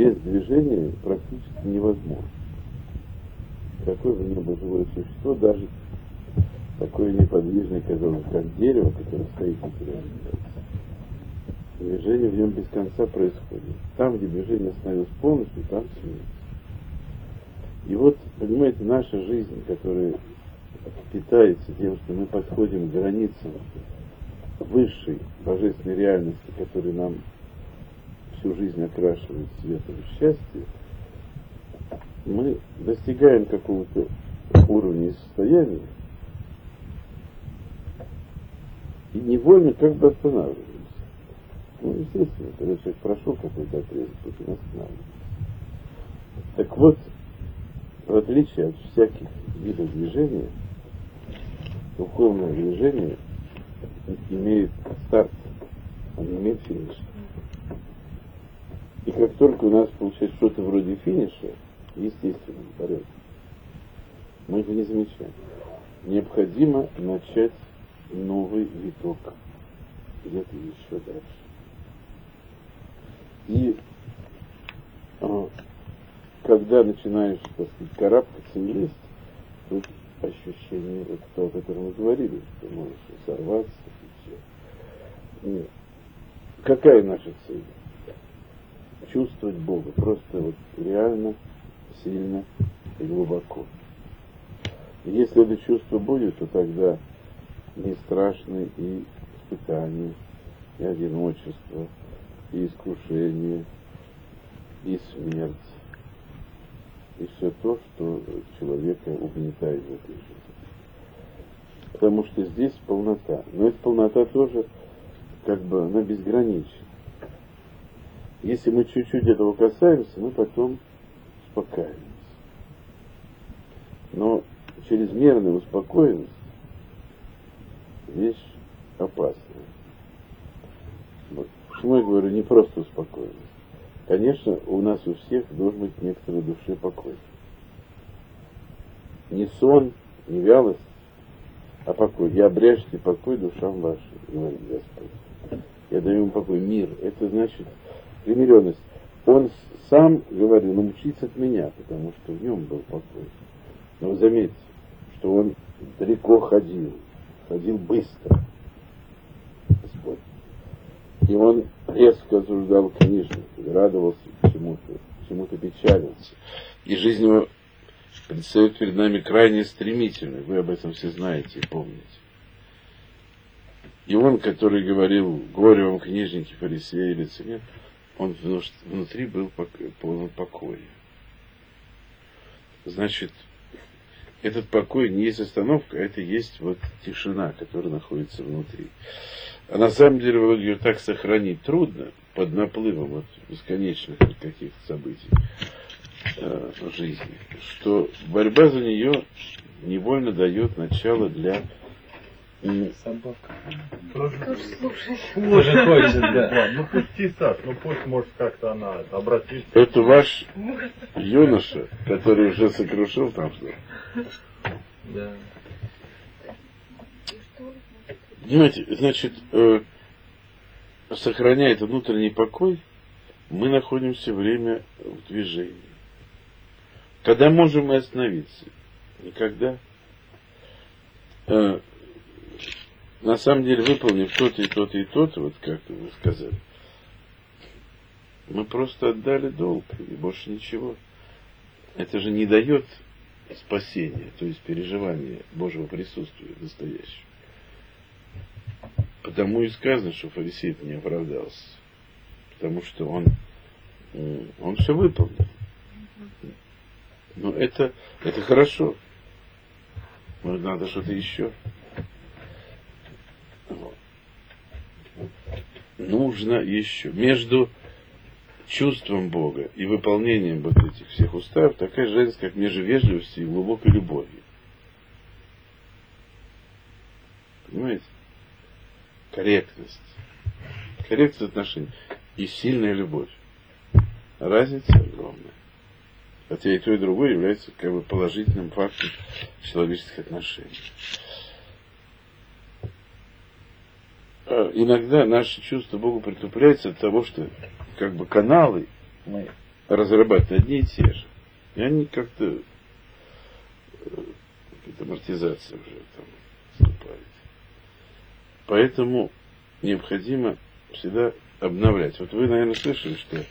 без движения практически невозможно. Какое бы ни было живое существо, даже такое неподвижное, казалось, как дерево, которое стоит на материальном мире, движение в нем без конца происходит. Там, где движение остановилось полностью, там смерть. И вот, понимаете, наша жизнь, которая питается тем, что мы подходим к границам высшей божественной реальности, которая нам всю жизнь окрашивает светом счастья, мы достигаем какого-то уровня и состояния и невольно как бы останавливаемся. Ну, естественно, когда человек прошел какой-то отрезок, потом останавливается. Так вот, в отличие от всяких видов движения, духовное движение имеет старт, оно не имеет финиша. И как только у нас получается что-то вроде финиша, естественным порядком, мы его не замечаем. Необходимо начать новый виток где-то еще дальше. И когда начинаешь, так сказать, карабкаться и лезть, тут ощущение, вот то, о котором мы говорили, что можешь сорваться и все. Какая наша цель? Чувствовать Бога, просто вот реально, сильно и глубоко. И если это чувство будет, то тогда не страшны и испытания, и одиночество, и искушение, и смерть, и все то, что человека угнетает в этой жизни. Потому что здесь полнота. Но эта полнота тоже, как бы, она безгранична. Если мы чуть-чуть этого касаемся, мы потом успокаиваемся. Но чрезмерная успокоенность — вещь опасная. Вот. Почему я говорю не просто успокоенность? Конечно, у нас у всех должен быть некоторый душе покой. Не сон, не вялость, а покой. «Я обряжьте покой душам вашим», говорит Господь. «Я даю им покой». Мир — это значит примиренность. Он сам говорил: научиться от меня, потому что в нем был покой. Но вы заметьте, что он далеко ходил быстро, Господь. И он резко осуждал книжников, радовался чему-то печалился. И жизнь его предстает перед нами крайне стремительной. Вы об этом все знаете и помните. И он, который говорил: горе вам, книжники, фарисеи, лицемер, он внутри был полон покоя. Значит, этот покой не есть остановка, а это есть вот тишина, которая находится внутри. А на самом деле ее так сохранить трудно под наплывом вот бесконечных каких-то событий в жизни, что борьба за нее невольно дает начало для... Собака. Тоже слушает. Тоже хочет, да. Ну пусти, Саш, ну пусть может как-то она обратится. Это ваш юноша, который уже сокрушил там что. Да. Понимаете, значит, сохраняя этот внутренний покой, мы находимся все время в движении. Когда можем мы остановиться? Никогда. На самом деле, выполнив то-то и то-то и то-то, вот как вы сказали, мы просто отдали долг, и больше ничего. Это же не дает спасения, то есть переживания Божьего присутствия настоящего. Потому и сказано, что фарисей не оправдался. Потому что он все выполнил. Но это хорошо. Но надо что-то еще. Нужно еще. Между чувством Бога и выполнением вот этих всех уставов такая же разница, как между вежливостью и глубокой любовью. Понимаете? Корректность. Корректность отношений и сильная любовь. Разница огромная. Хотя и то, и другое является как бы положительным фактом человеческих отношений. Иногда наше чувство Богу притупляется от того, что как бы каналы мы разрабатывать одни и те же. И они как-то какая-то амортизация уже там вступает. Поэтому необходимо всегда обновлять. Вот вы, наверное, слышали, что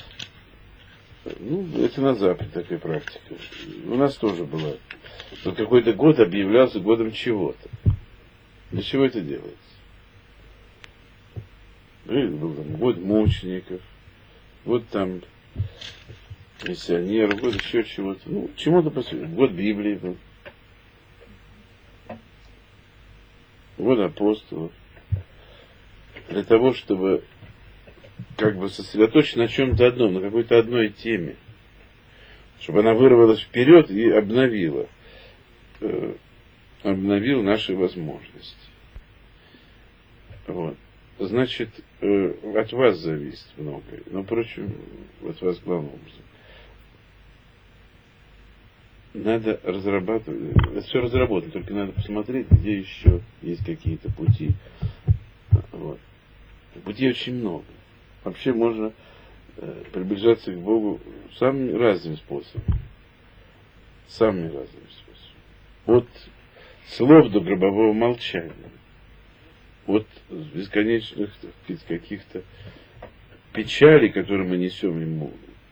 это на Западе такая практика. У нас тоже была. Вот какой-то год объявлялся годом чего-то. Для чего это делается? Был там год мучеников, год там миссионеров, год еще чего-то. Чему-то посвящен. Год Библии был. Год апостолов. Для того, чтобы как бы сосредоточиться на чем-то одном, на какой-то одной теме. Чтобы она вырвалась вперед и обновила наши возможности. Вот. Значит, от вас зависит многое, но, впрочем, от вас главным образом. Надо разрабатывать, это все разработано, только надо посмотреть, где еще есть какие-то пути. Вот. Путей очень много. Вообще можно приближаться к Богу самыми разными способами. Самыми разными способами. От слов до гробового молчания. От бесконечных каких-то печалей, которые мы несем ему,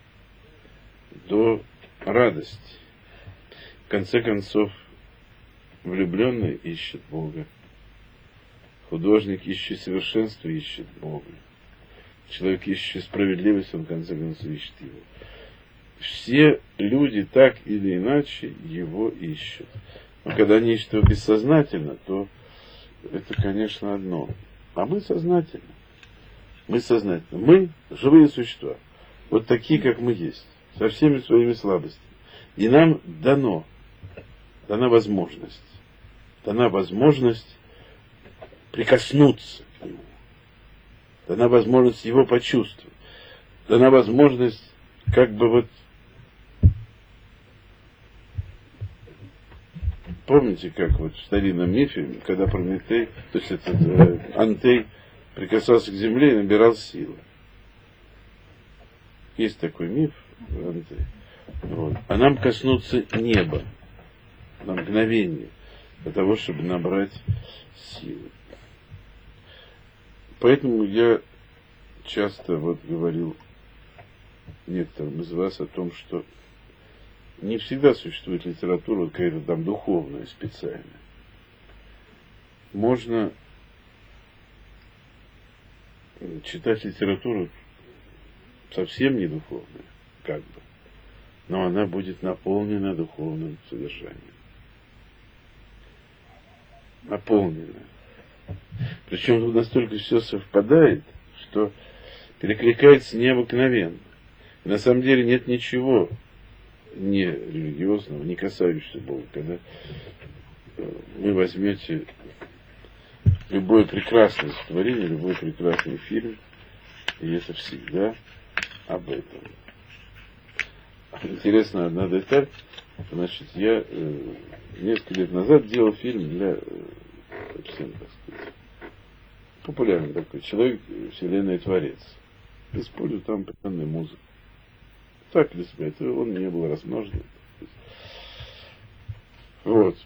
до радости. В конце концов, влюбленный ищет Бога. Художник, ищет совершенство, ищет Бога. Человек, ищет справедливость, он в конце концов ищет его. Все люди так или иначе его ищут. Но когда они ищут его бессознательно, то это, конечно, одно. А мы сознательно. Мы сознательно. Мы живые существа. Вот такие, как мы есть. Со всеми своими слабостями. И нам дана возможность. Дана возможность прикоснуться к нему. Дана возможность его почувствовать. Дана возможность как бы вот... Помните, как вот в старинном мифе, когда Прометей, то есть Антей прикасался к земле и набирал силы. Есть такой миф, Антей. Вот. А нам коснуться неба на мгновение для того, чтобы набрать силы. Поэтому я часто вот говорил некоторым из вас о том, что не всегда существует литература вот какая-то там духовная, специальная. Можно читать литературу совсем не духовную, как бы, но она будет наполнена духовным содержанием. Наполнена. Причем тут настолько все совпадает, что перекликается необыкновенно. И на самом деле нет ничего не религиозного, не касающегося Бога. Когда вы возьмете любое прекрасное творение, любой прекрасный фильм, и это всегда об этом. Интересна одна деталь. Значит, я несколько лет назад делал фильм для всем, так сказать, популярный такой человек, вселенная творец. Использую там определенную музыку. Так для себя, это он не был размножен. Вот.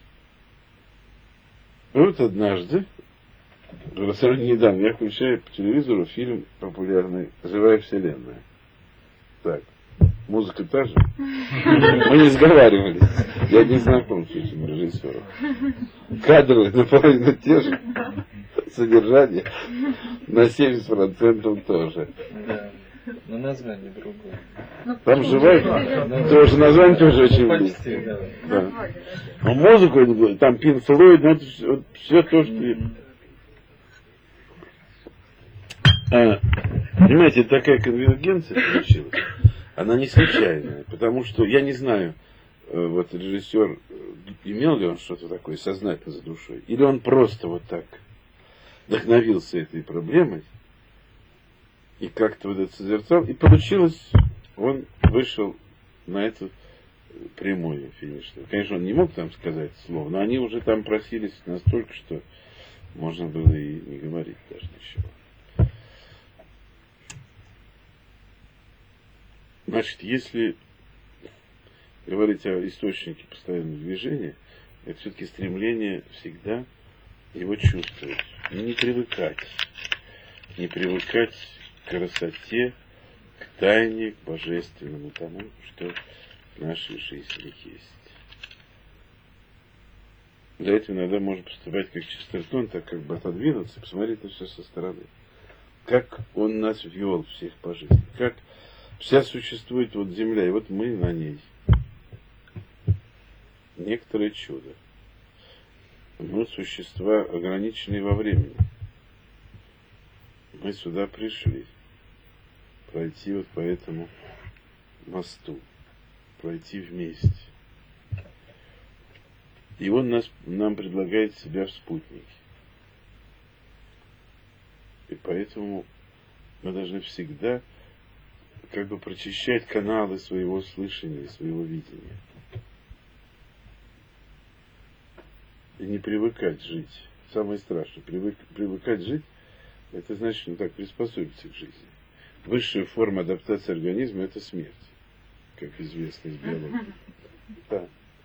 Вот однажды, совершенно недавно, я включаю по телевизору фильм популярный «Живая вселенная». Так, музыка та же. Мы не сговаривались. Я не знаком с этим режиссером. Кадры наполовину те же. Содержание на 70% тоже. Да. Но название другое. Там живая, тоже название тоже очень Почти, близко. да. Да. А музыку, там Pink Floyd, ну это все то, что... Понимаете, такая конвергенция получилась. Она не случайная, потому что я не знаю, вот режиссер, имел ли он что-то такое сознательно за душой, или он просто вот так вдохновился этой проблемой и как-то вот это созерцал, и получилось, он вышел на эту прямую финишную. Конечно, он не мог там сказать слово, но они уже там просились настолько, что можно было и не говорить даже ничего. Значит, если говорить о источнике постоянного движения, это все-таки стремление всегда его чувствовать. Не привыкать к красоте, к тайне, к божественному тому, что в нашей жизни есть. Для этого иногда можно поступать как Честертон, так как бы отодвинуться и посмотреть на все со стороны. Как он нас ввел всех по жизни, как вся существует вот земля, и вот мы на ней. Некоторое чудо. Мы существа, ограниченные во времени. Мы сюда пришли пройти вот по этому мосту, пройти вместе. И он нам предлагает себя в спутнике. И поэтому мы должны всегда как бы прочищать каналы своего слышания, своего видения. И не привыкать жить. Самое страшное, привыкать жить, это значит, ну так, приспособиться к жизни. Высшая форма адаптации организма – это смерть, как известно из биологии. Да.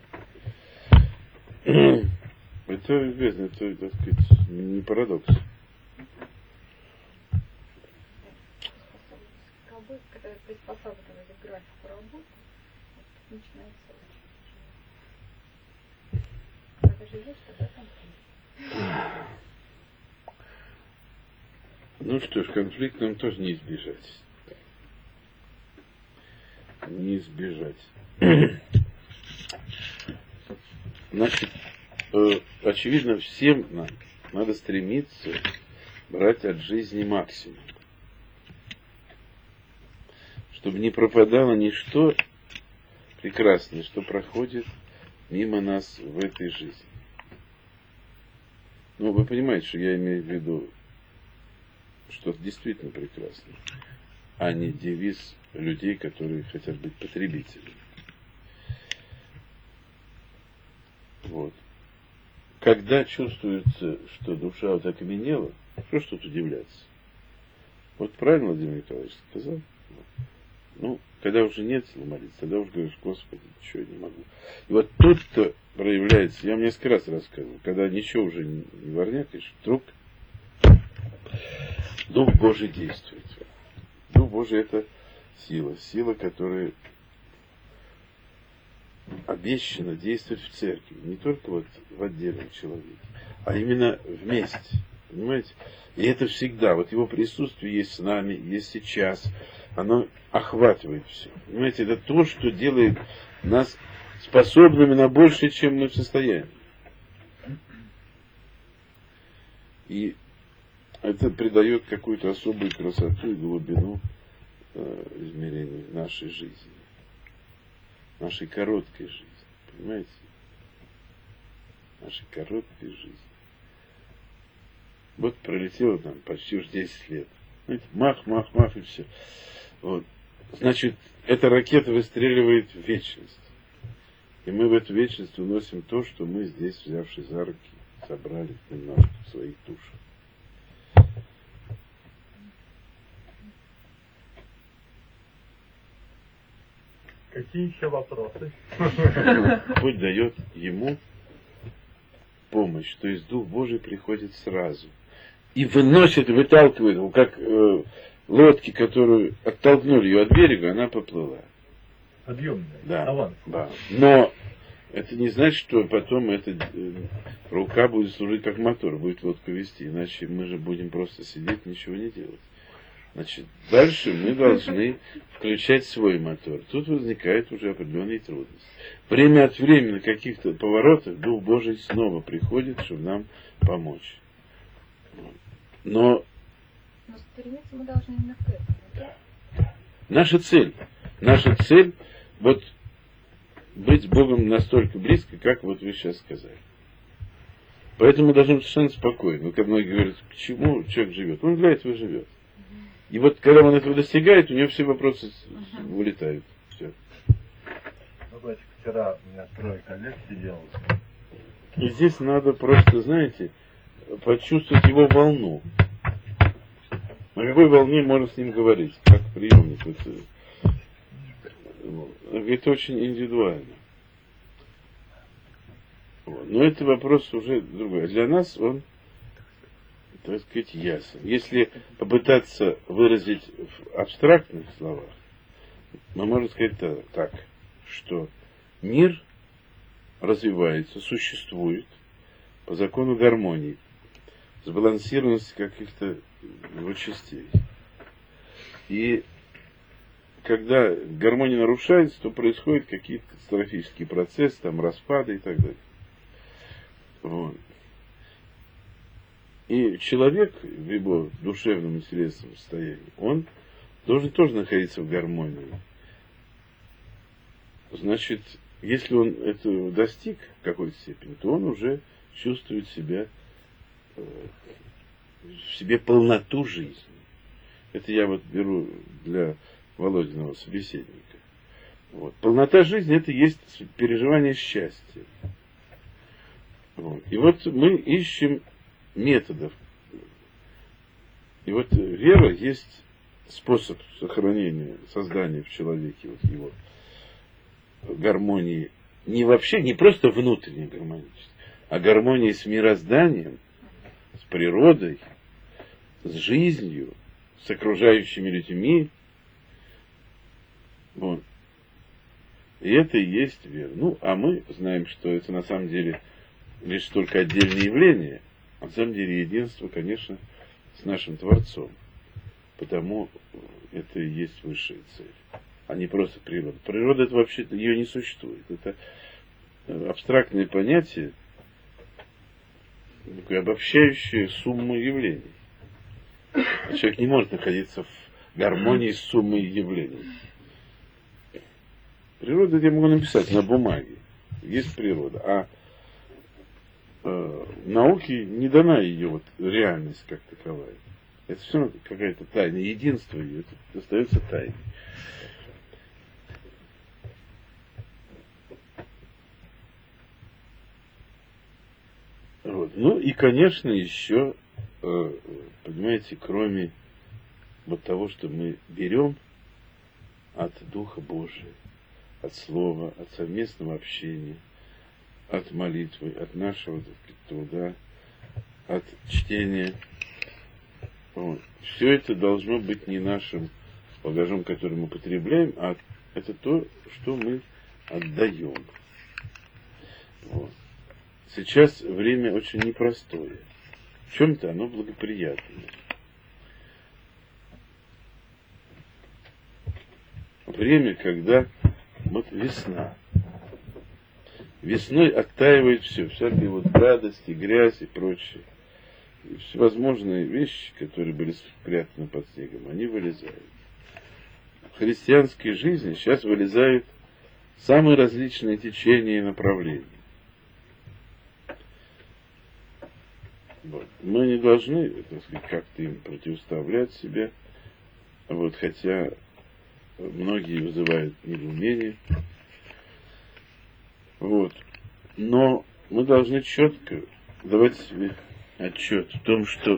Это известно, это, так сказать, не парадокс. Когда приспосабливали к графику работы, начинается очень. Когда живешь, тогда конфликт. Ну что ж, конфликт нам тоже не избежать. Не избежать. Значит, очевидно, всем нам надо стремиться брать от жизни максимум. Чтобы не пропадало ничто прекрасное, что проходит мимо нас в этой жизни. Ну, вы понимаете, что я имею в виду что-то действительно прекрасное, а не девиз людей, которые хотят быть потребителями. Вот. Когда чувствуется, что душа вот окаменела, что ж тут удивляться? Вот правильно Владимир Николаевич сказал. Ну, когда уже нет сил молиться, тогда уже говоришь: Господи, ничего я не могу. И вот тут-то проявляется, я вам несколько раз рассказывал, когда ничего уже не ворнякаешь, вдруг Дух Божий действует. Дух Божий — это сила, которая обещана действовать в церкви, не только вот в отдельном человеке, а именно вместе, понимаете? И это всегда, вот его присутствие есть с нами, есть сейчас, оно охватывает все. Понимаете, это то, что делает нас способными на большее, чем мы в состоянии. И это придает какую-то особую красоту и глубину измерению нашей жизни. Нашей короткой жизни. Понимаете? Нашей короткой жизни. Вот пролетело там почти уж 10 лет. Знаете, мах, и все. Вот. Значит, эта ракета выстреливает в вечность. И мы в эту вечность уносим то, что мы здесь, взявшись за руки, собрали немножко в своих душах. Какие еще вопросы? Господь дает ему помощь, то есть Дух Божий приходит сразу и выносит, выталкивает его, как лодки, которую оттолкнули ее от берега, она поплыла. Подъемная. Да, Аванс. да. Но это не значит, что потом эта рука будет служить как мотор, будет лодку вести, иначе мы же будем просто сидеть, ничего не делать. Значит, дальше мы должны включать свой мотор. Тут возникают уже определенные трудности. Время от времени на каких-то поворотах Дух Божий снова приходит, чтобы нам помочь. Но стремиться мы должны именно к этому. наша цель вот быть с Богом настолько близко, как вот вы сейчас сказали. Поэтому мы должны быть совершенно спокойны. Когда многие говорят, почему человек живет? Он для этого живет. И вот когда он этого достигает, у него все вопросы вылетают. Все. Ну, значит, вчера у меня 3 коллег сидел. И здесь надо просто, знаете, почувствовать его волну. На какой волне можно с ним говорить? Как приемник. Вот, Это очень индивидуально. Вот. Но это вопрос уже другой. Для нас он, так сказать, ясен. Если попытаться выразить в абстрактных словах, мы можем сказать так, что мир развивается, существует по закону гармонии, сбалансированности каких-то его частей. И когда гармония нарушается, то происходят какие-то катастрофические процессы, там распады и так далее. Вот. И человек в его душевном и телесном состоянии, он должен тоже находиться в гармонии. Значит, если он этого достиг в какой-то степени, то он уже чувствует себя, в себе полноту жизни. Это я вот беру для Володиного собеседника. Вот. Полнота жизни — это есть переживание счастья. Вот. И вот мы ищем методов. И вот вера есть способ сохранения, создания в человеке вот его гармонии. Не просто внутренней гармоничности, а гармонии с мирозданием, с природой, с жизнью, с окружающими людьми. Вот. И это и есть вера. Ну, а мы знаем, что это на самом деле лишь только отдельные явления. А на самом деле единство, конечно, с нашим Творцом. Потому это и есть высшая цель, а не просто природа. Природа — это вообще-то, ее не существует. Это абстрактное понятие, такое обобщающее сумму явлений. Человек не может находиться в гармонии с суммой явлений. Природа, я могу написать на бумаге. Есть природа. А науке не дана ее вот реальность как таковая. Это все равно какая-то тайна. Единство ее это остается тайной. Вот. Ну и, конечно, еще, понимаете, кроме вот того, что мы берем от Духа Божия, от Слова, от совместного общения, от молитвы, от нашего труда, от чтения. Вот. Все это должно быть не нашим багажом, который мы потребляем, а это то, что мы отдаем. Вот. Сейчас время очень непростое. В чем-то оно благоприятное. Время, когда вот весна. Весной оттаивает все, всякие вот радости, грязь и прочее. И всевозможные вещи, которые были спрятаны под снегом, они вылезают. В христианской жизни сейчас вылезают самые различные течения и направления. Вот. Мы не должны, так сказать, как-то им противоставлять себя, вот, хотя многие вызывают недоумение. Вот. Но мы должны четко давать себе отчет в том, что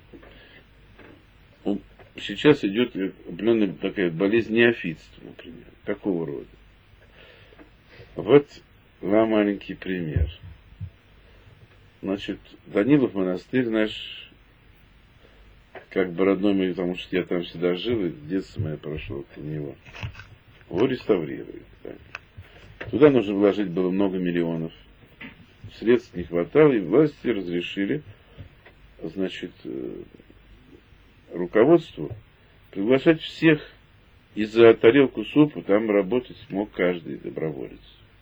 сейчас идет определенная такая болезнь неофитства, например. Какого рода? Вот вам маленький пример. Значит, Данилов монастырь наш, как бы родной мой, потому что я там всегда жил, и детство мое прошло около него. Его реставрируют. Да. Туда нужно вложить было много миллионов. Средств не хватало, и власти разрешили, значит, руководству приглашать всех, и за тарелку супа там работать мог каждый доброволец.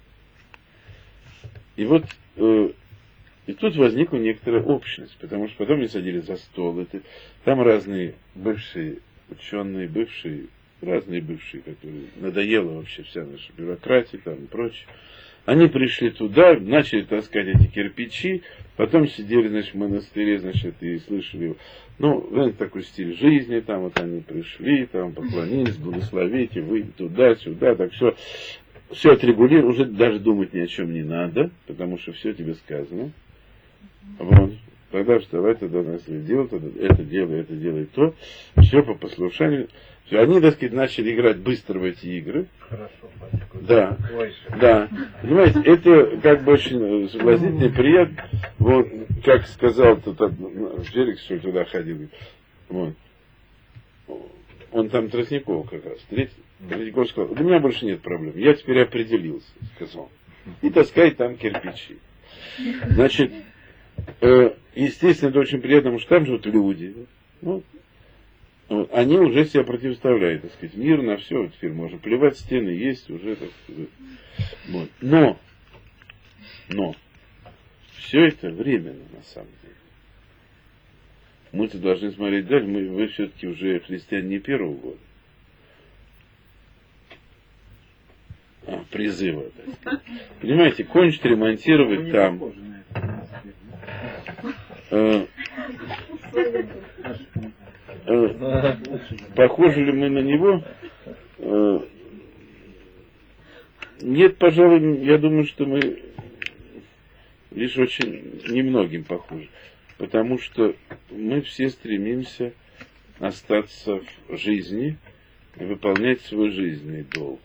И вот и тут возникла некоторая общность, потому что потом они садились за стол. Там разные бывшие ученые, разные бывшие, которые надоела вообще вся наша бюрократия там и прочее. Они пришли туда, начали таскать эти кирпичи, потом сидели, значит, в монастыре, значит, и слышали, знаете, такой стиль жизни, там вот они пришли, там поклонились, благословите, вы туда-сюда, так все отрегулировано, уже даже думать ни о чем не надо, потому что все тебе сказано. Вот. Тогда вставай, тогда нас делай, тогда это делай, то. Все по послушанию. Все, они, так сказать, начали играть быстро в эти игры. Хорошо, батюшка. Да, Ой, да. Понимаете, это как бы очень соблазнительно и приятно. Вот, как сказал тут Феликс, что туда ходил. Вот. Он там Тростникова как раз встретил. Тростников сказал: у меня больше нет проблем. Я теперь определился, сказал. И таскает там кирпичи. Значит, естественно, это очень приятно, потому что там живут люди. Вот. Вот. Они уже себя противоставляют, так сказать, мир на все. Вот теперь можно плевать, стены есть уже, так сказать. Вот. Но, все это временно, на самом деле. Мы-то должны смотреть дальше. Вы все-таки уже христиане не первого года. Призыва, так сказать. Понимаете, кончить ремонтировать там. Похожи ли мы на него? Нет, пожалуй, я думаю, что мы лишь очень немногим похожи. Потому что мы все стремимся остаться в жизни и выполнять свой жизненный долг.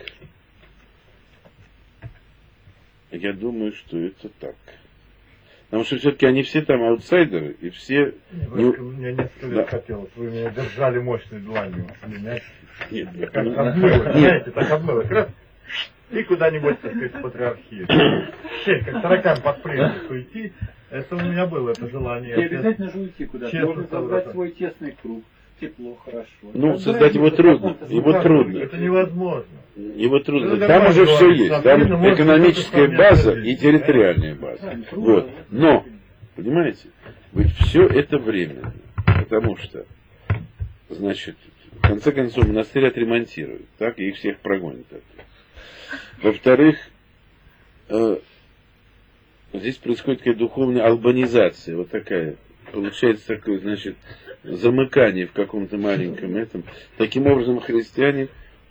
Я думаю, что это так. Потому что все-таки они все там аутсайдеры, и все... Мне несколько лет хотелось, вы меня держали мощной дланью. Нет, Как обмыло, знаете, так обмыло. Раз, и куда-нибудь, так сказать, в патриархию. Щель, как таракан под плетку уйти. Это у меня было, это желание. Не обязательно же уйти куда-то. Честно Можно создать свой тесный круг. Тепло, хорошо. Ну, создать его трудно. Его трудно. Это невозможно. Его трудно. Ну, Там уже все говорить, есть. там Там видно, может, экономическая кто-то база вполне и территориальная база. Вот. Но, понимаете, ведь все это временно. Потому что, значит, в конце концов, монастырь отремонтируют, так, и их всех прогонят. Во-вторых, здесь происходит какая-то духовная албанизация, вот такая. Получается такое, значит, замыкание в каком-то маленьком этом. Таким образом, христиане,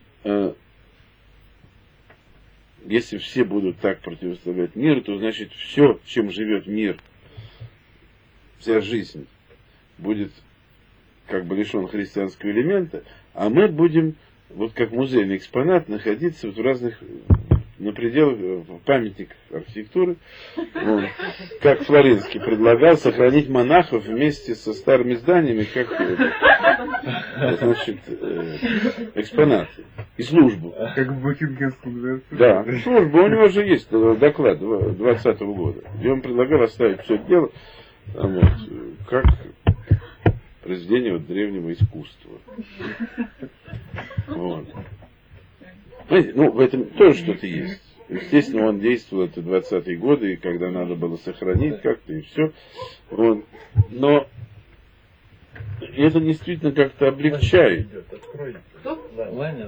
если все будут так противоставлять миру, то значит все, чем живет мир, вся жизнь будет как бы лишен христианского элемента, а мы будем, вот как музейный экспонат, находиться вот в разных, на пределах памятников архитектуры. Вот. Как Флоренский предлагал сохранить монахов вместе со старыми зданиями, как значит, экспонаты. И службу. Как в Букингемском дворце. Да, служба. У него же есть доклад 2020 года, где он предлагал оставить все дело вот, как произведение вот древнего искусства. Вот. Знаете, ну, в этом тоже что-то есть. Естественно, он действовал это 20-е годы, и когда надо было сохранить как-то, и все. Вот. Но это действительно как-то облегчает. Ладно.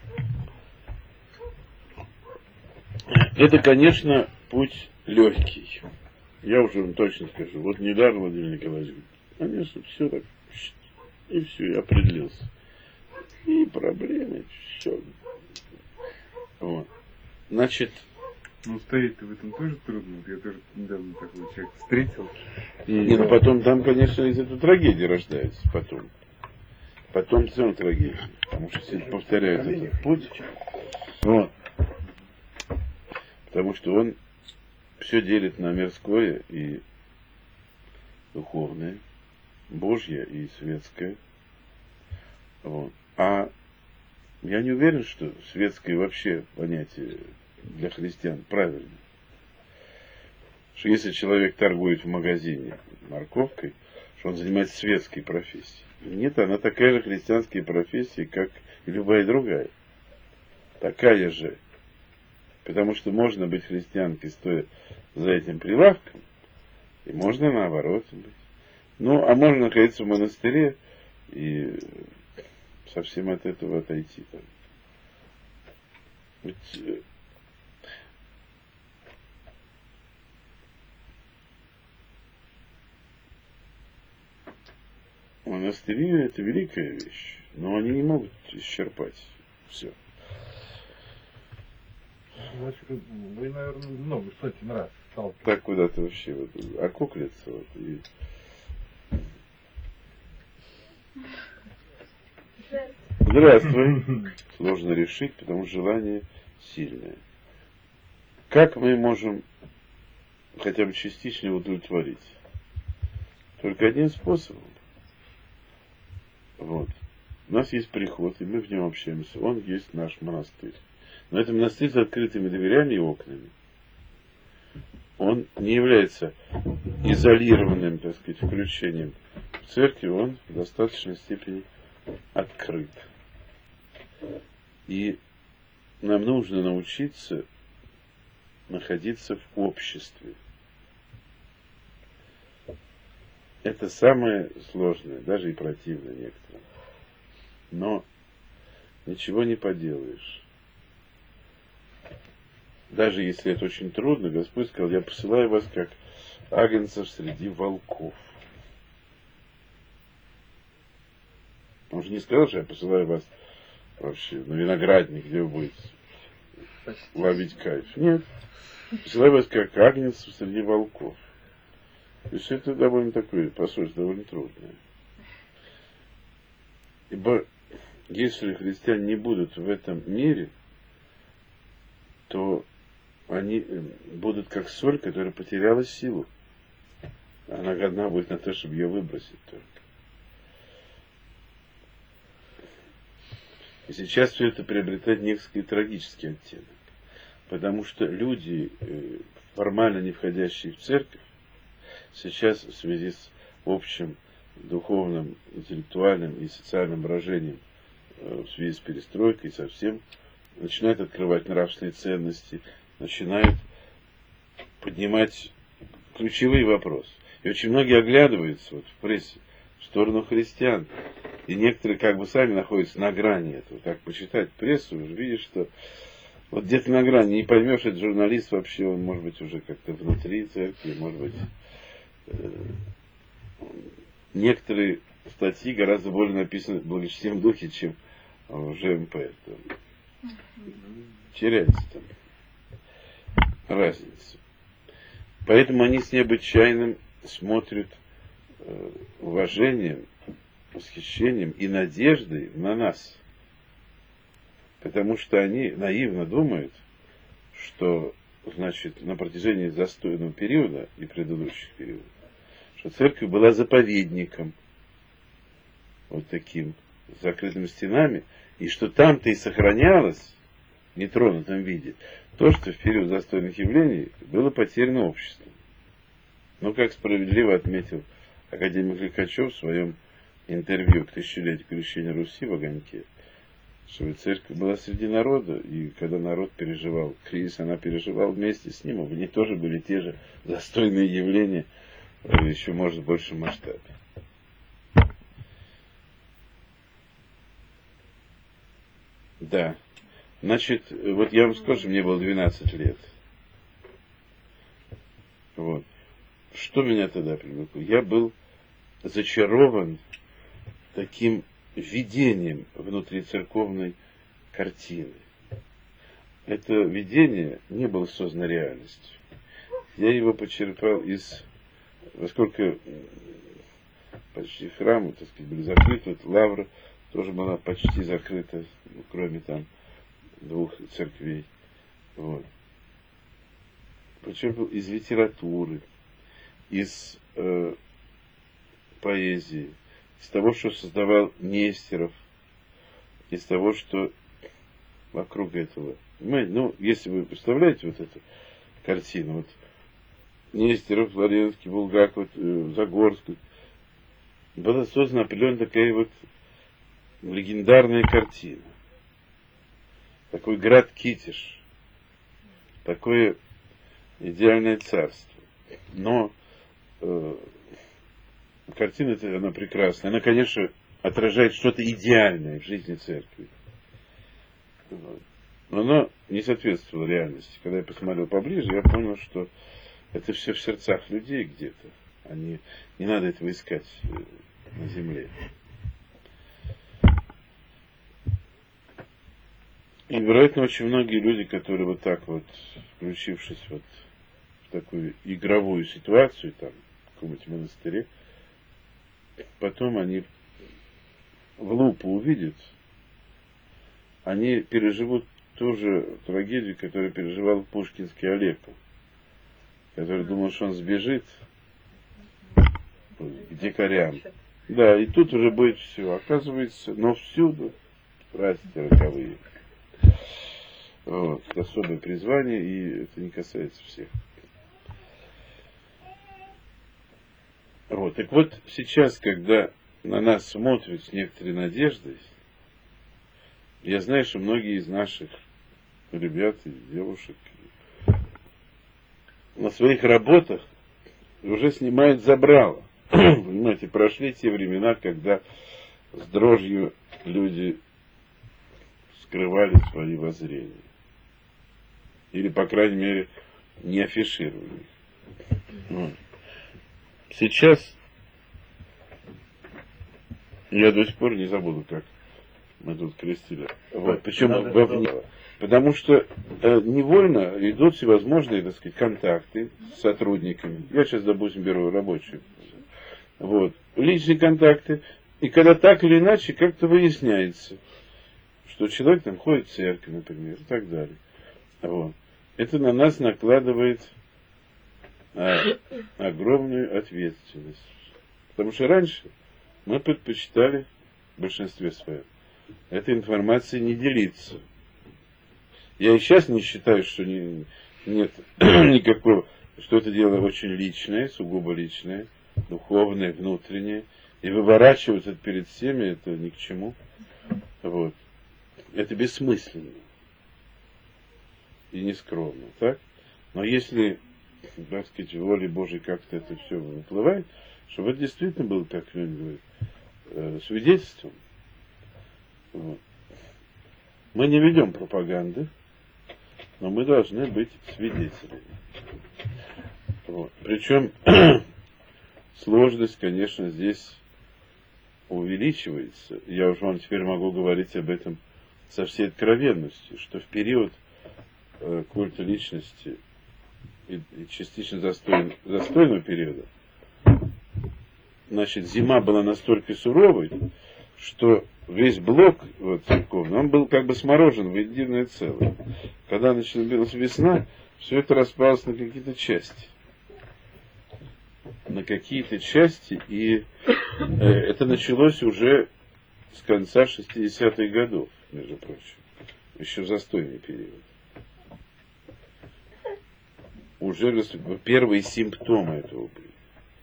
Это, конечно, путь легкий. Я уже вам точно скажу. Вот недавно Владимир Николаевич говорит: конечно, все так, и все, я определился. И проблемы, все. Вот. Значит... Ну, стоять-то в этом тоже трудно. Я тоже недавно такой человек встретил. Не, ну потом там, конечно, из этой трагедии рождается потом. Потом целая трагедия. Потому что все повторяют этот путь. Вот. Потому что он все делит на мирское и духовное, Божье и светское. Вот. А я не уверен, что светское вообще понятие для христиан правильно. Что если человек торгует в магазине морковкой, что он занимается светской профессией. Нет, она такая же христианская профессия, как и любая другая. Такая же. Потому что можно быть христианкой, стоя за этим прилавком, и можно наоборот быть. Ну, а можно находиться в монастыре и совсем от этого отойти. Ведь монастыри — это великая вещь, но они не могут исчерпать все. Вы, наверное, много сотен раз сталкивались. Так куда-то вообще вот, окуклится вот, и... Здравствуй. Сложно решить, потому что желание сильное. Как мы можем хотя бы частично удовлетворить? Только одним способом. Вот. У нас есть приход, и мы в нем общаемся. Он есть наш монастырь. Но это монастырь с открытыми дверями и окнами. Он не является изолированным, так сказать, включением в церкви, он в достаточной степени открыт. И нам нужно научиться находиться в обществе. Это самое сложное, даже и противное некоторым. Но ничего не поделаешь. Даже если это очень трудно, Господь сказал: я посылаю вас как агнцев среди волков. Он же не сказал, что я посылаю вас вообще на виноградник, где вы будете ловить кайф. Нет. Посылаю вас как агнцев среди волков. То есть это довольно такое посольство, довольно трудное. Ибо если христиане не будут в этом мире, то они будут как соль, которая потеряла силу. Она годна будет на то, чтобы ее выбросить только. И сейчас все это приобретает несколько трагический оттенок. Потому что люди, формально не входящие в церковь, сейчас в связи с общим духовным, интеллектуальным и социальным брожением в связи с перестройкой совсем начинают открывать нравственные ценности, начинают поднимать ключевые вопросы. И очень многие оглядываются вот в прессе в сторону христиан. И некоторые как бы сами находятся на грани этого. Как почитать прессу, уже видишь, что вот где-то на грани. Не поймешь, этот журналист вообще, он может быть уже как-то внутри церкви, может быть... Некоторые статьи гораздо более написаны в благочестивом духе, чем в ЖМП. Теряется там разница. Поэтому они с необычайным смотрят уважением, восхищением и надеждой на нас. Потому что они наивно думают, что, значит, на протяжении застойного периода и предыдущих периодов, что церковь была заповедником, вот таким, с закрытыми стенами, и что там-то и сохранялось в нетронутом виде то, что в период застойных явлений было потеряно обществом. Но, как справедливо отметил академик Лихачев в своем интервью к тысячелетию крещения Руси в «Огоньке», что церковь была среди народа, и когда народ переживал кризис, она переживала вместе с ним, и в ней тоже были те же застойные явления, еще, может, в большем масштабе. Да. Значит, вот я вам скажу, мне было 12 лет. Вот. Что меня тогда привлекло? Я был зачарован таким видением внутрицерковной картины. Это видение не было создано реальностью. Я его почерпал из... Поскольку почти храмы, так сказать, были закрыты, вот Лавра тоже была почти закрыта, кроме там 2 церквей. Вот. Почерпал из литературы, из поэзии, из того, что создавал Нестеров, из того, что вокруг этого. Понимаете? Ну, если вы представляете вот эту картину, вот Нестеров, Флоренский, Булгаков, Загорский, была создана определенная такая вот легендарная картина. Такой град Китиш, такое идеальное царство. Но картина эта, она прекрасная. Она, конечно, отражает что-то идеальное в жизни церкви. Но она не соответствовала реальности. Когда я посмотрел поближе, я понял, что это все в сердцах людей где-то. Не надо этого искать на земле. И, вероятно, очень многие люди, которые вот так вот, включившись вот в такую игровую ситуацию, там, в каком-нибудь монастыре, потом они в лупу увидят они переживут ту же трагедию, которую переживал пушкинский Алеппо, который думал, что он сбежит к дикарям. Да, и тут уже будет все. Оказывается, но всюду страсти роковые. Вот, это особое призвание, и это не касается всех. Вот, так вот, сейчас, когда на нас смотрят с некоторой надеждой, я знаю, что многие из наших ребят и девушек на своих работах уже снимают забрало. Понимаете, прошли те времена, когда с дрожью люди скрывали свои воззрения. Или, по крайней мере, не афишировали их. Вот. Сейчас я до сих пор не забуду, как мы тут крестили. Вот. Причем вовне. Потому что невольно идут всевозможные, так сказать, контакты с сотрудниками. Я сейчас, допустим, беру рабочую. Вот. Личные контакты. И когда так или иначе как-то выясняется, что человек там ходит в церковь, например, и так далее. Вот. Это на нас накладывает огромную ответственность. Потому что раньше мы предпочитали, в большинстве своем, этой информацией не делиться. Я и сейчас не считаю, что нет никакого, что это дело очень личное, сугубо личное, духовное, внутреннее. И выворачивать это перед всеми, это ни к чему. Вот. Это бессмысленно. И нескромно, так? Но если, так сказать, волей Божией как-то это все выплывает, чтобы это действительно было, как люди говорят, свидетельством. Вот. Мы не ведем пропаганды, но мы должны быть свидетелями. Вот. Причем сложность, конечно, здесь увеличивается. Я уже вам теперь могу говорить об этом со всей откровенностью, что в период культа личности и частично застойного периода, значит, зима была настолько суровой, что весь блок вот, церковный, он был как бы сморожен в единое целое. Когда началась весна, все это распалось на какие-то части. На какие-то части, и это началось уже с конца 60-х годов, между прочим, еще в застойный период. Уже первые симптомы этого были.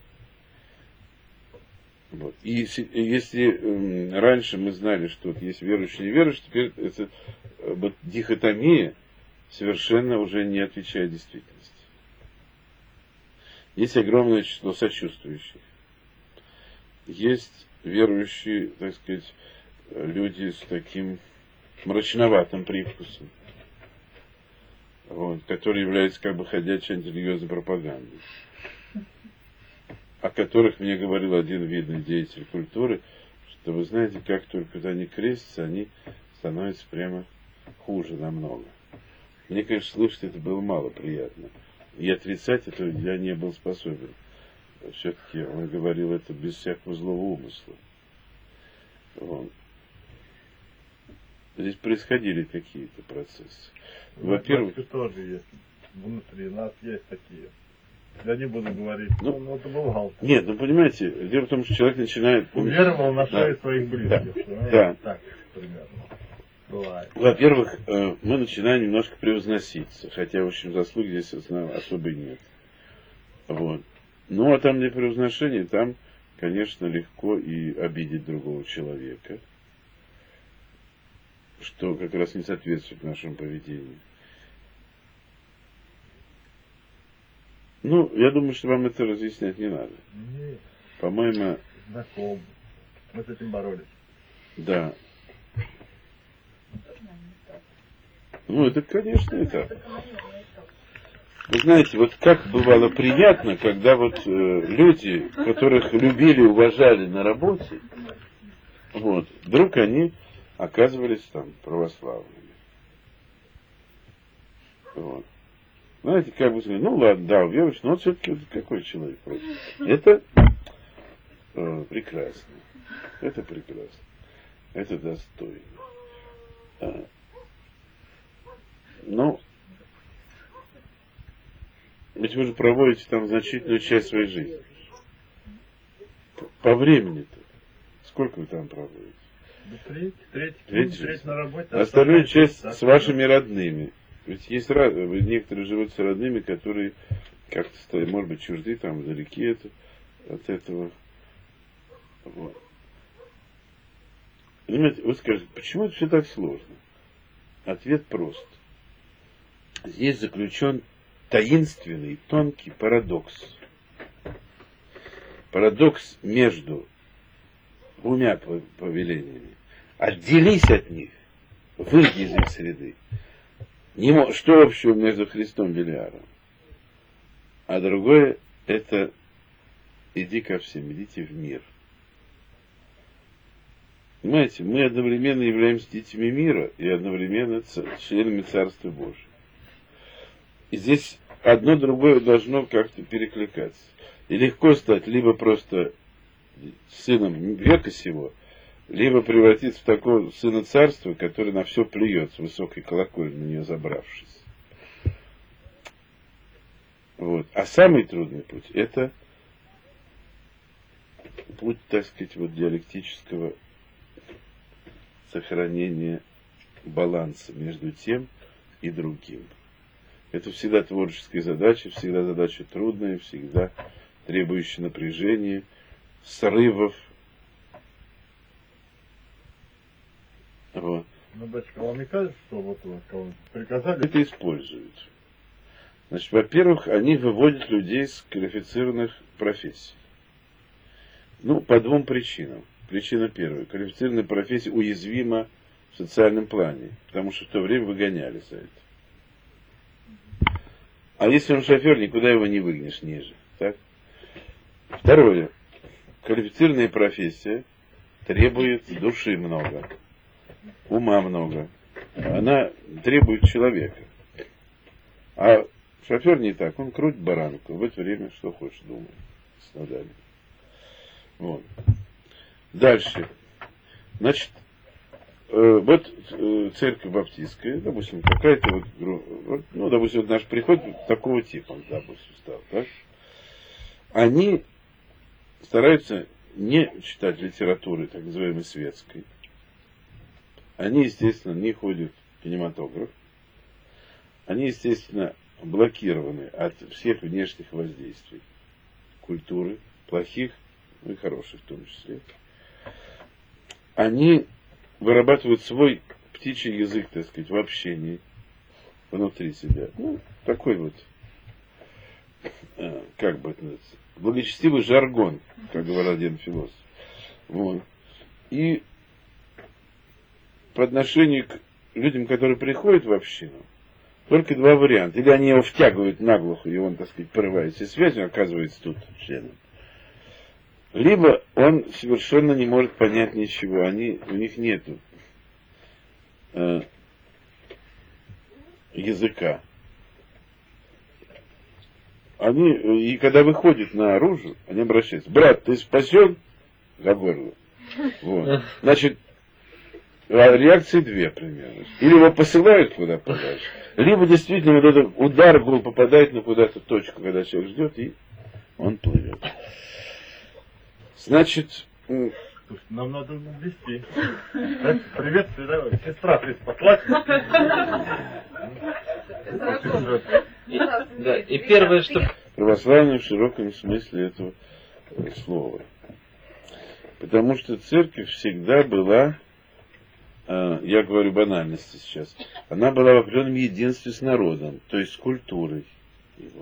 Вот. И если раньше мы знали, что вот есть верующие и неверующие, теперь эта вот дихотомия совершенно уже не отвечает действительности. Есть огромное число сочувствующих. Есть верующие, так сказать, люди с таким мрачноватым привкусом, вот, которые являются как бы ходячей антирелигиозной пропагандой, о которых мне говорил один видный деятель культуры, что вы знаете, как только они крестятся, они становятся прямо хуже намного. Мне, конечно, слышать это было мало приятно. И отрицать это я не был способен. Все-таки он говорил это без всякого злого умысла. Вот. Здесь происходили какие-то процессы. Во-первых, тоже есть. Внутри нас есть такие. Я не буду говорить, но это был галтер. Нет, ну понимаете, дело в том, что человек начинает... Уверовал на шею своих близких. Да. Так, примерно. Бывает. Во-первых, мы начинаем немножко превозноситься, хотя, в общем, заслуг здесь особо нет. Вот. Ну, а там, где превозношение, там, конечно, легко и обидеть другого человека, что как раз не соответствует нашему поведению. Ну, я думаю, что вам это разъяснять не надо. Нет. По-моему... Знаком. Мы с этим боролись. Да. Ну, это, конечно, это. Вы знаете, вот как бывало приятно, когда вот люди, которых любили, уважали на работе, вот, вдруг они оказывались там православными. Вот. Знаете, как бы сказать, ну ладно, да, верующий, но вот все-таки вот какой человек против. Это прекрасно. Это прекрасно. Это достойно. Ну, ведь вы же проводите там значительную часть своей жизни. По времени-то. Сколько вы там проводите? Треть на работе. Остальную часть с вашими родными. Ведь есть некоторые живут с родными, которые как-то, может быть, чужды, там, вдалеке от этого. Вот. Понимаете, вы скажете, почему это все так сложно? Ответ прост. Здесь заключен таинственный, тонкий парадокс. Парадокс между двумя повелениями. Отделись от них, выйди из их среды. Что общего между Христом и Белиаром? А другое, это иди ко всем, идите в мир. Понимаете, мы одновременно являемся детьми мира и одновременно членами Царства Божьего. И здесь одно другое должно как-то перекликаться. И легко стать либо просто сыном века сего, либо превратиться в такого сына царства, который на все плюет с высокой колокольни, на нее забравшись. Вот. А самый трудный путь — это путь, так сказать, вот диалектического сохранения баланса между тем и другим. Это всегда творческая задача, всегда задача трудная, всегда требующая напряжения, срывов. Вот. Ну, батюшка, вам не кажется, что вот кого приказали? Это используют. Значит, во-первых, они выводят людей с квалифицированных профессий. Ну, по двум причинам. Причина первая. Квалифицированная профессия уязвима в социальном плане, потому что в то время выгоняли за это. А если он шофер, никуда его не выгнешь ниже. Так? Второе. Квалифицированная профессия требует души много, ума много. Она требует человека. А шофер не так, он крутит баранку, в это время что хочешь думает. Страдали. Вот. Дальше. Значит, вот церковь баптистская, допустим, какая-то вот, ну, допустим, вот наш приход такого типа, он, допустим, стал, так? Они стараются не читать литературы, так называемой светской. Они, естественно, не ходят в кинематограф. Они, естественно, блокированы от всех внешних воздействий культуры, плохих, ну и хороших в том числе. Они вырабатывают свой птичий язык, так сказать, в общении внутри себя. Ну, такой вот, как бы это называется, благочестивый жаргон, как говорил один философ. Вот. И по отношению к людям, которые приходят в общину, только два варианта. Или они его втягивают наглухо, и он, так сказать, порывается из связи, он оказывается тут членом. Либо он совершенно не может понять ничего, у них нету языка. И когда выходят наружу, они обращаются: брат, ты спасен? За горло. Вот. Значит, реакции две примерно. Или его посылают куда подальше, либо действительно вот этот удар попадает на куда-то точку, когда человек ждет, и он плывет. Значит, нам надо ввести. Привет, сестра, ты спаслась? Да, и первое, что... Православие в широком смысле этого слова. Потому что церковь всегда была, я говорю банальности сейчас, она была в определенном единстве с народом, то есть с культурой его.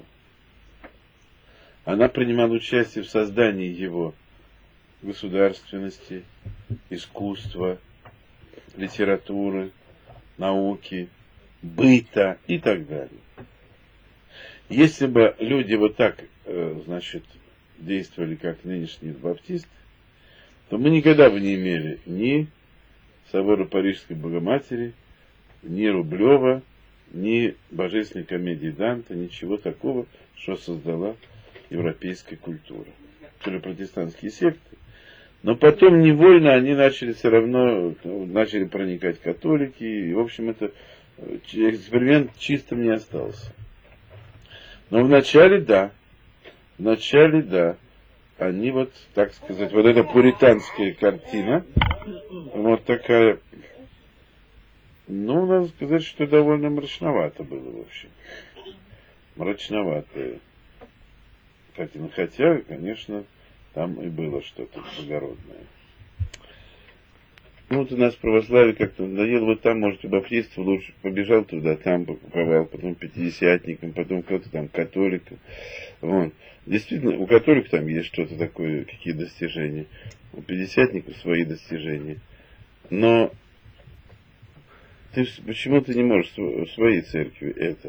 Она принимала участие в создании его государственности, искусства, литературы, науки, быта и так далее. Если бы люди вот так, значит, действовали, как нынешние баптисты, то мы никогда бы не имели ни собора Парижской Богоматери, ни Рублева, ни Божественной комедии Данте, ничего такого, что создала европейская культура. Были протестантские секты, Но потом невольно они начали все равно, начали проникать католики, и, в общем, это эксперимент чистым не остался. Но вначале да. Они вот, так сказать, вот эта пуританская картина, вот такая, ну, надо сказать, что довольно мрачновато было, в общем. Мрачноватая картина. Хотя, конечно, там и было что-то благородное. Ну, вот у нас православие как-то надоело, вот там, может, баптистов лучше побежал туда, там попал, потом пятидесятником, потом кто-то там католиком. Вот. Действительно, у католиков там есть что-то такое, какие достижения. У пятидесятников свои достижения. Но почему ты не можешь в своей церкви это?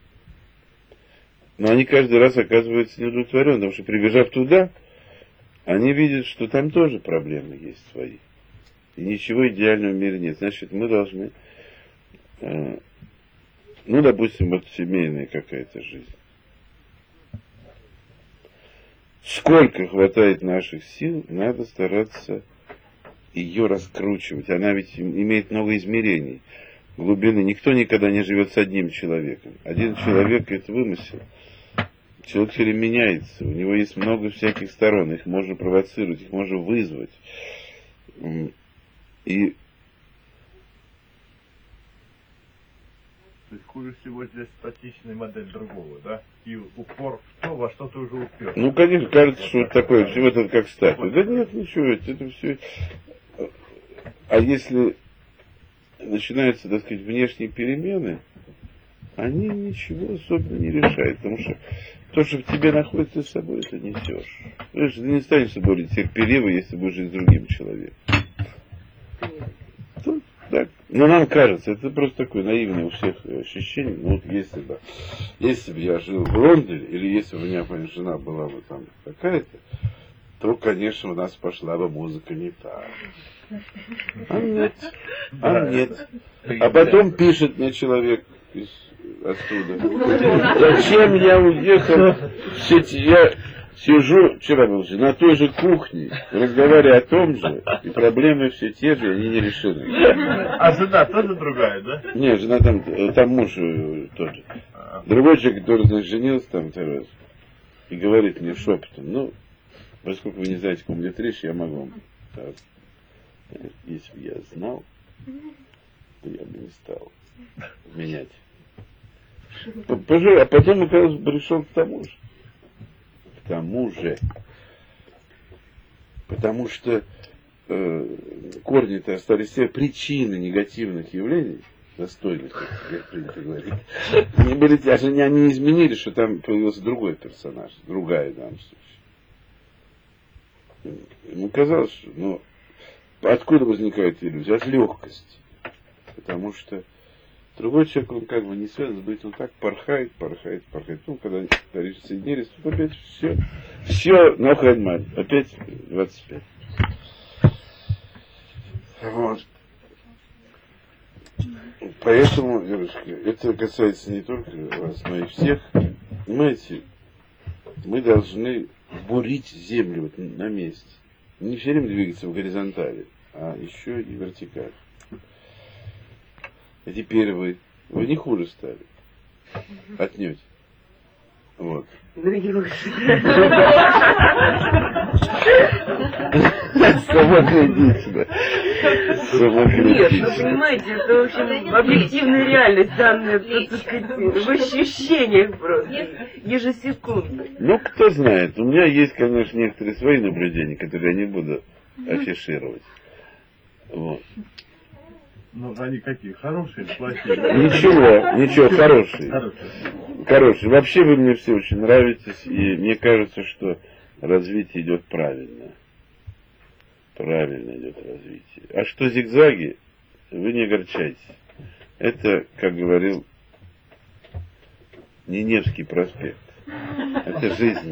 Но они каждый раз оказываются неудовлетворены, потому что, прибежав туда, они видят, что там тоже проблемы есть свои. И ничего идеального в мире нет. Значит, мы должны, ну, допустим, вот семейная какая-то жизнь. Сколько хватает наших сил, надо стараться ее раскручивать. Она ведь имеет много измерений, глубины. Никто никогда не живет с одним человеком. Один человек — это вымысел. Человек все время меняется. У него есть много всяких сторон. Их можно провоцировать, их можно вызвать. И то есть хуже всего здесь статичная модель другого, да? И упор в то, во что ты уже упер. ну, конечно, кажется, что вот такое, все это как статуя. Да нет, ничего, это все. А если начинаются, так сказать, внешние перемены, они ничего особенно не решают, потому что то, что в тебе находится, с собой это несешь. Понимаешь, ты не станешь более терпеливой, если будешь жить с другим человеком. Так. Но нам кажется, это просто такое наивное у всех ощущение. Ну, вот если бы я жил в Лондоне, или если бы у меня жена была бы там какая-то, то, конечно, у нас пошла бы музыка не так. А нет. А потом пишет мне человек оттуда. Зачем я уехал? Я сижу, вчера был на той же кухне, разговаривая о том же, и проблемы все те же, они не решены. А жена тоже другая, да? Нет, жена там муж тот же. Другой человек, который, значит, женился там второй раз, и говорит мне шепотом, ну, поскольку вы не знаете, кому мне речь, я могу вам. Так. Если бы я знал, то я бы не стал менять. А потом, оказывается, пришел к тому же. К тому же. Потому что корни-то остались те, причины негативных явлений, застойных, как принято говорить, они были те, они не изменили, что там появился другой персонаж, другая в данном случае. Ему казалось, что, ну, откуда возникает иллюзия? От легкости. Потому что другой человек, он как бы не связан с бытием, он так порхает. Ну, когда речь соединились, то опять все, нахрен, опять 25. Вот. Поэтому, девушки, это касается не только вас, но и всех. Понимаете, мы должны бурить землю вот на месте. Не все время двигаться в горизонтали, а еще и вертикально. А теперь вы не хуже стали. Отнюдь. Вот. Самокритично. Нет, ну понимаете, это, в общем, объективная реальность, данная, так сказать, в ощущениях просто, ежесекундно. Ну, кто знает. У меня есть, конечно, некоторые свои наблюдения, которые я не буду афишировать. Вот. Ну, они какие? Хорошие, плохие? Ничего, хорошие. Вообще вы мне все очень нравитесь, и мне кажется, что развитие идет правильно. Правильно идет развитие. А что зигзаги, вы не огорчайтесь. Это, как говорил Неневский проспект. Это жизнь.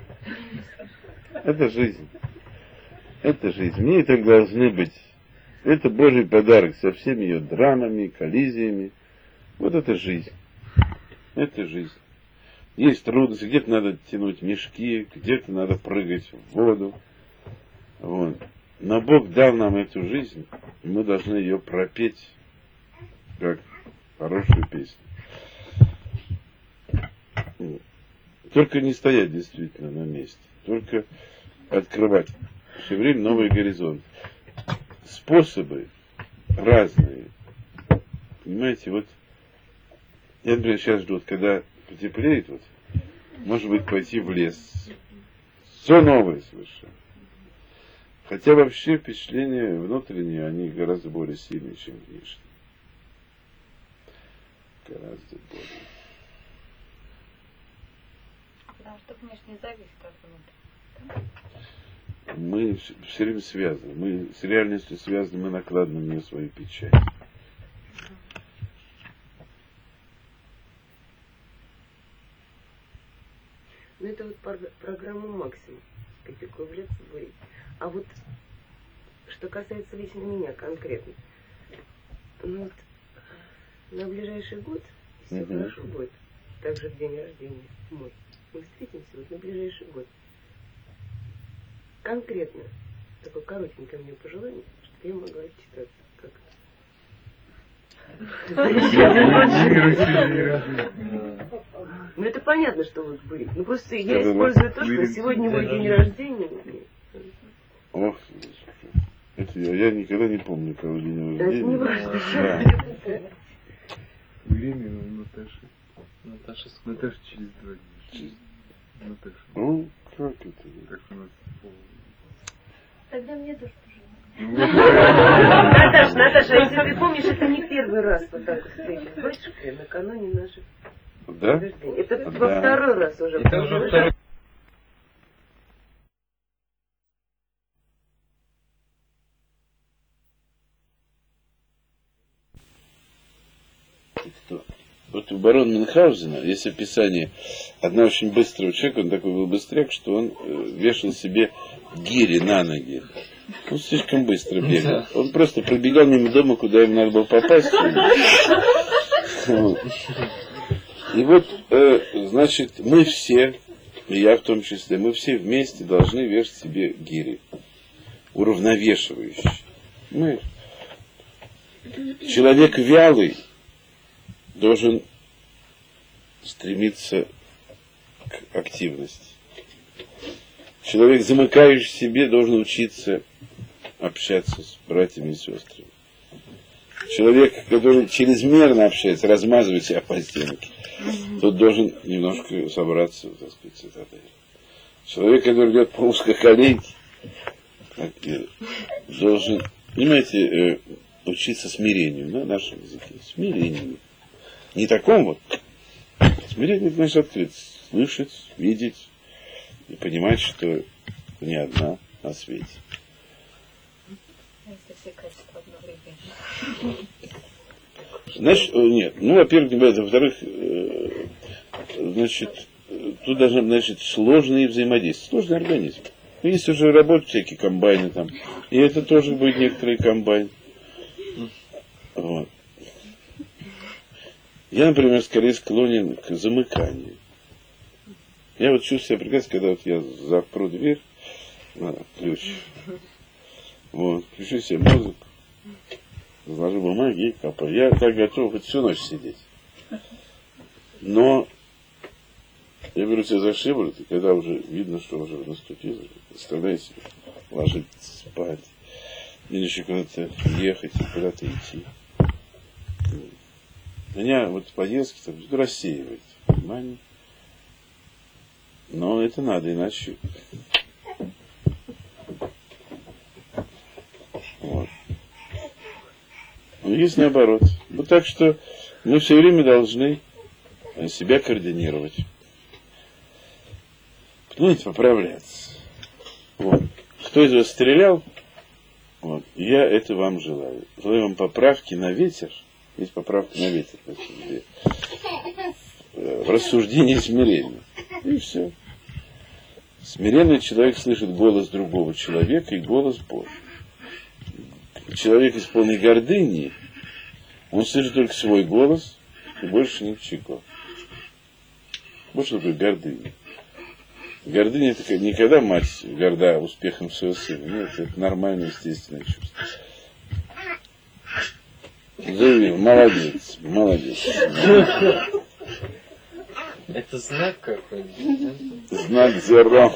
Это жизнь. Это жизнь. В ней так должны быть. Это Божий подарок со всеми ее драмами, коллизиями. Вот это жизнь. Это жизнь. Есть трудности, где-то надо тянуть мешки, где-то надо прыгать в воду. Вот. Но Бог дал нам эту жизнь, и мы должны ее пропеть, как хорошую песню. Только не стоять действительно на месте, только открывать все время новый горизонт. Способы разные. Понимаете, вот я, например, сейчас жду, вот, когда потеплеет, вот, может быть, пойти в лес. Все новое совершенно. Хотя вообще впечатления внутренние, они гораздо более сильные, чем внешние. Гораздо более. Потому что внешне зависит от внутреннего. Мы все время связаны. Мы с реальностью связаны, мы накладываем на нее свою печать. Ну, это вот программа «Максимум», как углубляться говорить. А вот, что касается лично меня конкретно, ну вот, на ближайший год все хорошо будет. Также в день рождения мой. Мы встретимся вот на ближайший год. Конкретно, такое коротенькое мне пожелание, чтобы я могла читаться как-то. Ну это понятно, что вот будет. Ну просто я использую то, что сегодня мой день рождения. Ох, это я никогда не помню, кого день рождения. Это не важно. Время у Наташи через 2 дня. Наташа. Ну, как это? Как у нас Тогда мне тоже пожелаю. Наташа, если ты помнишь, это не первый раз вот так вот встреча с батюшкой накануне наших Да? рождений. Это во второй раз уже. Это уже второй. Вот у барона Мюнхгаузена есть описание одного очень быстрого человека, он такой был быстряк, что он вешал себе гири на ноги. Он слишком быстро бегал. Он просто пробегал мимо дома, куда ему надо было попасть. И вот, значит, мы все, и я в том числе, мы все вместе должны вешать себе гири, уравновешивающие. Человек вялый должен стремиться к активности. Человек, замыкающий в себе, должен учиться общаться с братьями и сестрами. Человек, который чрезмерно общается, размазывает себя по стенке, тот должен немножко собраться, так сказать, цитадель. Человек, который идет по узкоколейке, должен, понимаете, учиться смирению на нашем языке. Смирению. Не такому вот. Смирение, значит, открыть, слышать, видеть и понимать, что не одна на свете. Если все качества одновременно. Значит, нет, ну, во-первых, не бывает, во-вторых, значит, тут должны, значит, сложные взаимодействия, сложный организм. Ну, есть уже работают всякие комбайны там, и это тоже будет некоторый комбайн. Вот. Я, например, скорее склонен к замыканию. Я вот чувствую себя прекрасно, когда вот я запру дверь, ключ, вот, включу себе музыку, разложу бумаги и капаю. Я так готов хоть всю ночь сидеть. Но я беру себя за шиворот, и когда уже видно, что уже наступило, заставляю себя ложиться спать, или еще куда-то ехать, куда-то идти. Меня вот поездки там рассеивает внимание. Но это надо, иначе. Вот. Но есть наоборот. Вот так что мы все время должны себя координировать. Понимаете, поправляться. Вот. Кто из вас стрелял? Вот. Я это вам желаю. Желаю вам поправки на ветер. Есть поправка на ветер. В рассуждении смирения. И все. Смиренный человек слышит голос другого человека и голос Божий. Человек, исполненный гордыни, он слышит только свой голос и больше ничего. Вот что такое гордыня. Гордыня такая, не когда мать горда успехом своего сына. Нет, это нормальное, естественное чувство. Заявил, молодец, молодец. Это знак какой-нибудь, да? Знак зеро.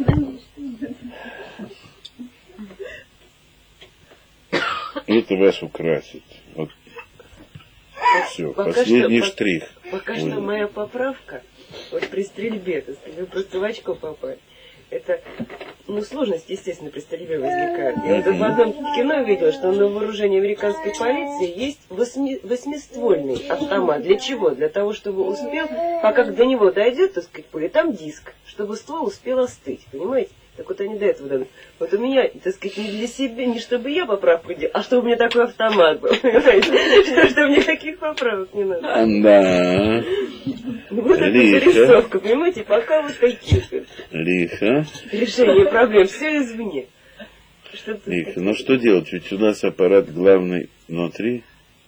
Это вас украсит. Вот. Все, последний штрих. Пока что моя поправка, вот при стрельбе, так сказать, просто в очко попасть. Это, сложности, естественно, при стрельбе возникают. Я вот в одном кино видела, что на вооружении американской полиции есть восьмиствольный автомат. Для чего? Для того, чтобы успел, пока до него дойдет, так сказать, пуля, там диск, чтобы ствол успел остыть, понимаете? Так вот они до этого дадут. Вот у меня, так сказать, не для себя, не чтобы я поправку делал, а чтобы у меня такой автомат был, понимаете? Что мне таких поправок не надо. Да. Вот эта зарисовка, понимаете, пока вот такие. Лихо. Решение проблем, все извне. Лихо. Ну что делать? Ведь у нас аппарат главный внутри.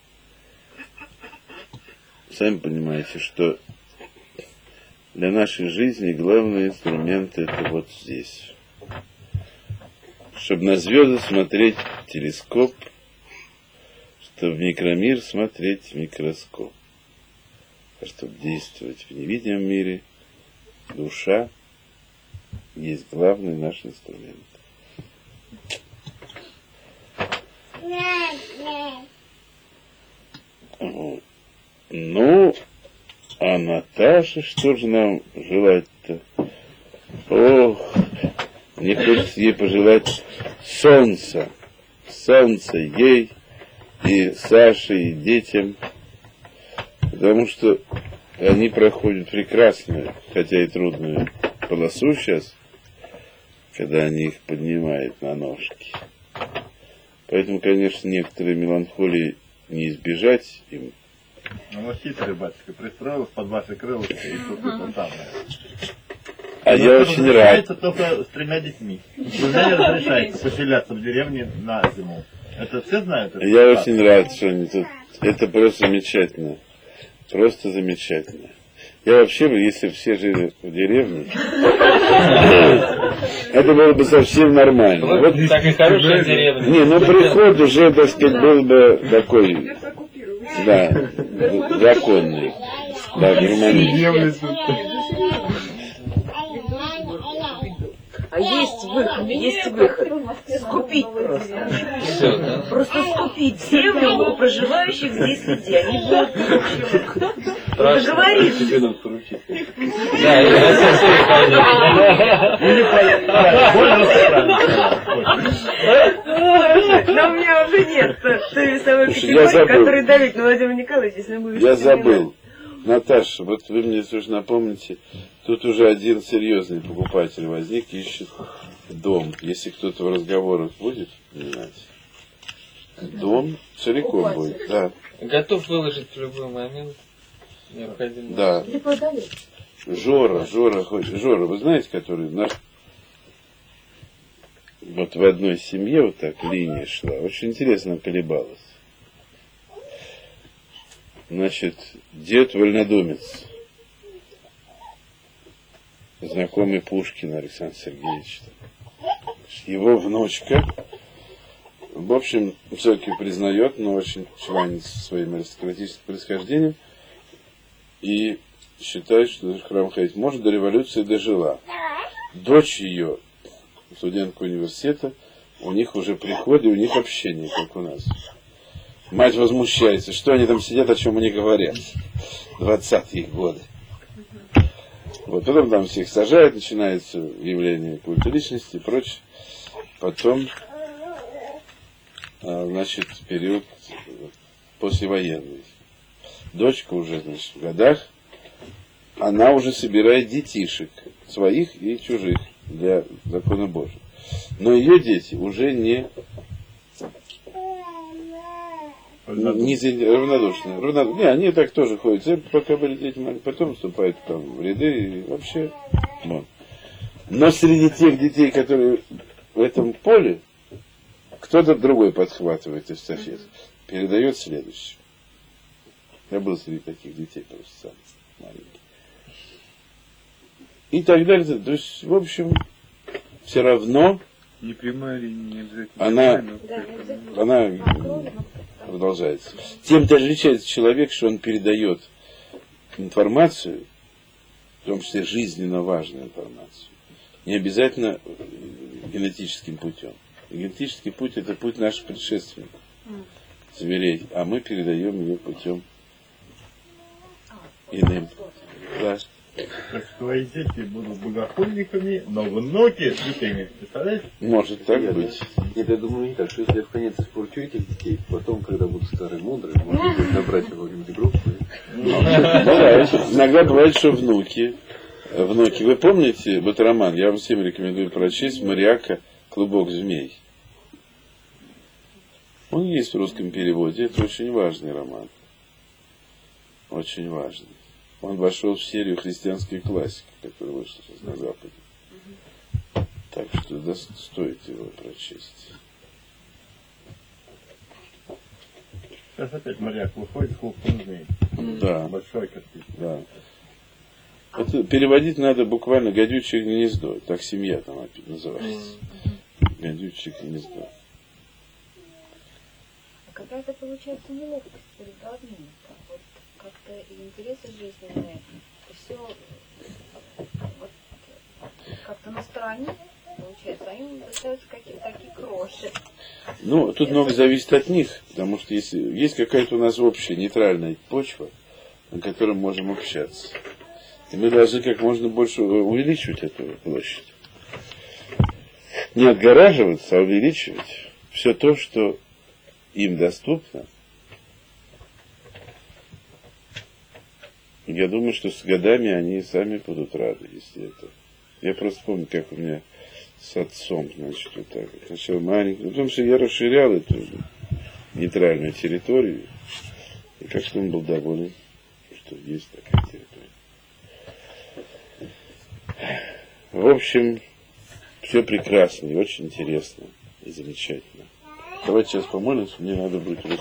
Сами понимаете, что для нашей жизни главный инструмент это вот здесь. Чтобы на звезды смотреть телескоп, чтобы в микромир смотреть микроскоп. А чтобы действовать в невидимом мире, душа есть главный наш инструмент. Ну, а Наташа, что же нам желать-то? Ох, мне хочется ей пожелать солнца. Солнца ей и Саше, и детям. Потому что они проходят прекрасную, хотя и трудную полосу сейчас, когда они их поднимают на ножки. Поэтому, конечно, некоторые меланхолии не избежать им. Ну, вот хитрый батюшка пристроилась под ваши крылышки и тут это самое. А я очень рад. Только с 3 детьми. Вы не разрешаете поселяться в деревне на зиму. Это все знают? Я очень рад, что они тут. Это просто замечательно. Просто замечательно. Я вообще бы, если все жили в деревне, это было бы совсем нормально. Вот так и хорошая деревня. Не, ну приход уже, так сказать, был бы такой, да, законный, да, гармоничный. А есть выход. Скупить просто. Все, да? Просто скупить землю у проживающих здесь людей. Они будут договориться. Да, и Но у меня уже нет той весовой категории, которая давит на Владимира Николаевича, если мы Я забыл. Наташа, вот вы мне тоже напомните, тут уже один серьезный покупатель возник, ищет дом. Если кто-то в разговорах будет, понимаете, дом целиком будет, да. Готов выложить в любой момент. Необходимо. Да. Жора, вы знаете, который наш... Вот в одной семье вот так линия шла, очень интересно колебалась. Значит, дед вольнодумец, знакомый Пушкина Александр Сергеевич. Его внучка, в общем, все-таки признает, но очень чванится своим аристократическим происхождением и считает, что в храм ходить может, до революции дожила. Дочь ее, студентка университета, у них уже приходы, у них общение, как у нас. Мать возмущается, что они там сидят, о чем они говорят. 20-е годы. Вот потом там всех сажают, начинается явление культа личности и прочее. Потом, значит, период послевоенный. Дочка уже, значит, в годах, она уже собирает детишек, своих и чужих, для закона Божьего. Но ее дети уже не равнодушны. Не, они так тоже ходят. Пока были дети маленькие, потом вступают там в ряды и вообще. Вот. Но среди тех детей, которые в этом поле, кто-то другой подхватывает эстафету, передает следующему. Я был среди таких детей просто сам маленький. и так далее. То есть, в общем, все равно Не прямая линия, не обязательно. Она- прямая, но Да, не как-то, обязательно. она По крови, но продолжается. Тем-то отличается человек, что он передает информацию, в том числе жизненно важную информацию, не обязательно генетическим путем. Генетический путь — это путь наших предшественников, зверей, а мы передаем ее путем иным. Да. Так что твои дети будут богохульниками, но внуки святыми. Представляешь? Может так быть. Нет, я думаю, не так, что если я в конец испорчу этих детей, потом, когда будут старые мудрые, можно будет набрать его в группу. Бывает. Иногда бывает, что внуки. Вы помните, вот роман, я вам всем рекомендую прочесть, Мариака «Клубок змей». Он есть в русском переводе, это очень важный роман. Очень важный. Он вошел в серию христианских классиков, которая вышла сейчас на Западе. Так что стоит его прочесть. Сейчас опять моряк выходит, хлопком змей. Да, Большой картин. да. Это переводить надо буквально «гадючее гнездо». Так семья там называется. «Гадючее гнездо». какая-то получается неловкость перед родными. Вот как-то и интересы жизненные, и все вот, как-то на стороне получается, а им достаются какие-то такие кроши. Ну, тут много зависит от них, потому что если есть какая-то у нас общая нейтральная почва, на которой мы можем общаться. И мы должны как можно больше увеличивать эту площадь. Не отгораживаться, а увеличивать все то, что им доступно. Я думаю, что с годами они сами будут рады, если это. Я просто помню, как у меня с отцом, значит, вот так вот. Сначала маленький, потому что я расширял эту нейтральную территорию, и как-то он был доволен, что есть такая территория. В общем, все прекрасно и очень интересно и замечательно. Давайте сейчас помолимся, мне надо будет